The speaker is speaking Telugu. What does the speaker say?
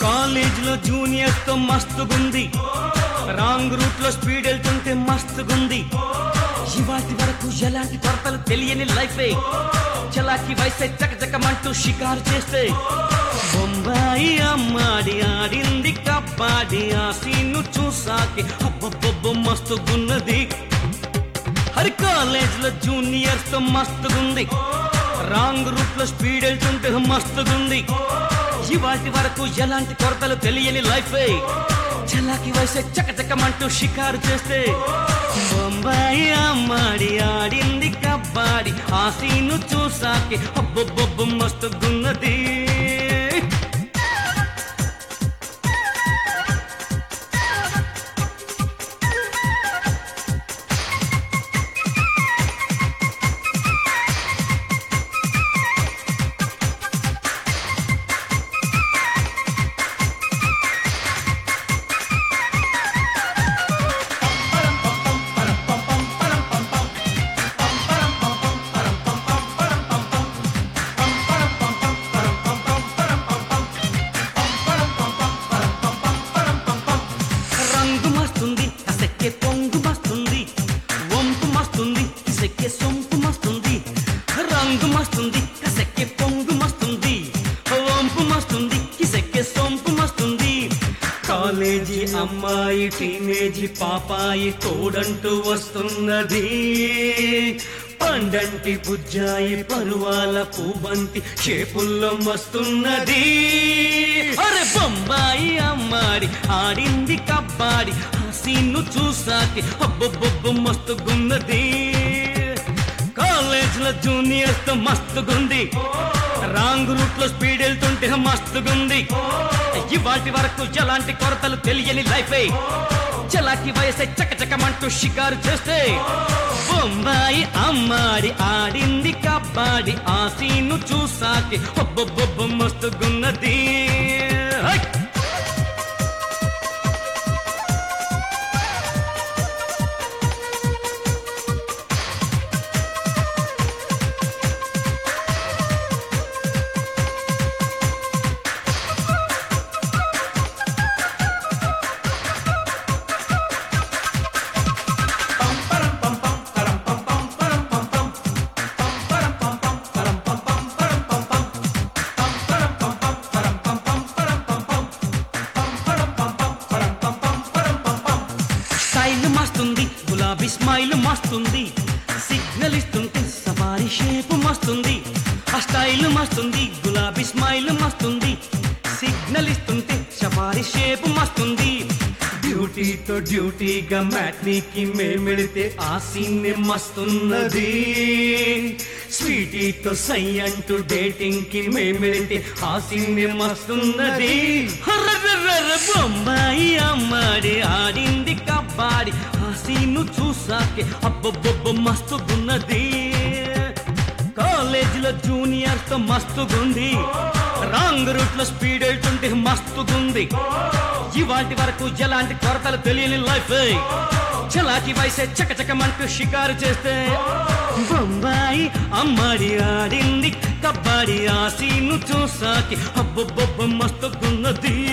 కాలేజీలో జూనియర్స్ తో మస్తుగుంది, రాంగ్ రూట్ లో స్పీడ్ వెళ్తుంటే మస్తుగుంది. ఇవాటి వరకు ఎలాంటి కొరతలు తెలియని లైఫే, చలాకి వయసే చకచకమంటూ షికారు చేస్తే. బొంబాయి అమ్మాడి ఆడింది కబ్బాడి, ఆ సీను చూసాకి అబ్బబ్బబ్బ మస్తుగున్నది. హరి కాలేజ్ లో జూనియర్స్ తో మస్తుగుంది, రాంగ్ రూట్ లో స్పీడ్ వెళ్తుంటే మస్తుగుంది. ఇవాటి వరకు ఎలాంటి కొరతలు తెలియని లైఫే, చలాకి వయసే చకచకమంటూ షికారు చేస్తే. బొంబాయి అమ్మాడి ఆడింది కబ్బాడి, ఆ సీను చూసాకి అబ్బబ్బబ్బ మస్తుగున్నది. పొంగు మస్తుంది, వంపు మస్తుంది, సెక్కే సొంపు మస్తుంది. రంగు మస్తుంది, కసెక్కే పొంగు మస్తుంది, వంపు మస్తుంది, కిసెక్కే సొంపు మస్తుంది. కాలేజీ అమ్మాయి టీనేజీ పాపాయి తోడంటూ వస్తున్నది. పండంటి బుజ్జాయి పరువాల పూబంతి షేపుల్లో మస్తున్నది. అరే బొంబాయి అమ్మాడి ఆడింది కబ్బాడి, ఆ సీను చూసాకి అబ్బబ్బబ్బ మస్తుగున్నది. కాలేజ్ లో జూనియర్స్ తో మస్తుగుంది, రాంగ్ రూట్ లో స్పీడ్ వెళ్తుంటే మస్తుగుంది. ఇవాటి వరకు ఎలాంటి కొరతలు తెలియని లైఫే, చలాకి వయసే చకచకమంటూ షికారు చేస్తే. బొంబాయి అమ్మాడి ఆడింది కబ్బాడి, ఆ సీను చూసాకి అబ్బబ్బబ్బ మస్తుగున్నది. స్టైల్ మస్తుంది, గులాబీ స్మైల్ మస్తుంది, సిగ్నల్ ఇస్తుంటే సవారి షేప్ మస్తుంది. ఆ స్టైల్ మస్తుంది, గులాబీ స్మైల్ మస్తుంది, సిగ్నల్ ఇస్తుంటే సవారి షేప్ మస్తుంది. డ్యూటీతో డ్యూటీగా మ్యాట్నీకి మేమెడితే ఆ సీన్ మస్తున్నది. స్వీటీతో సై అంటూ డేటింగ్ కి మేమెడితే ఆ సీన్ మస్తున్నది. బొంబాయి అమ్మాడి ఆడింది కబ్బాడి, ఆ సీను చూసాకే అబ్బబ్బబ్బ మస్తుగున్నది. కాలేజీలో జూనియర్స్ తో మస్తుగుంది, రాంగ్ రూట్ లో స్పీడ్ వెళ్తుంటే మస్తుగుంది. ఇవాటి వరకు ఎలాంటి కొరతలు తెలియని లైఫ్, చలాకి వయసే చకచకమంటూ షికారు చేస్తే. బొంబాయి అమ్మాడి ఆడింది కబ్బాడి, ఆ సీను చూసాకి అబ్బబ్బబ్బ మస్తుగున్నది.